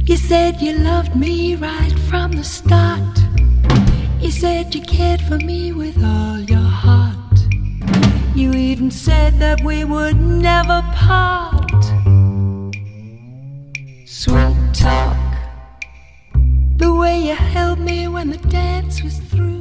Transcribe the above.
You said you loved me right from the start. You said you cared for me with all your heart. You even said that we would never part. Sweet talk, the way you held me when the dance was through.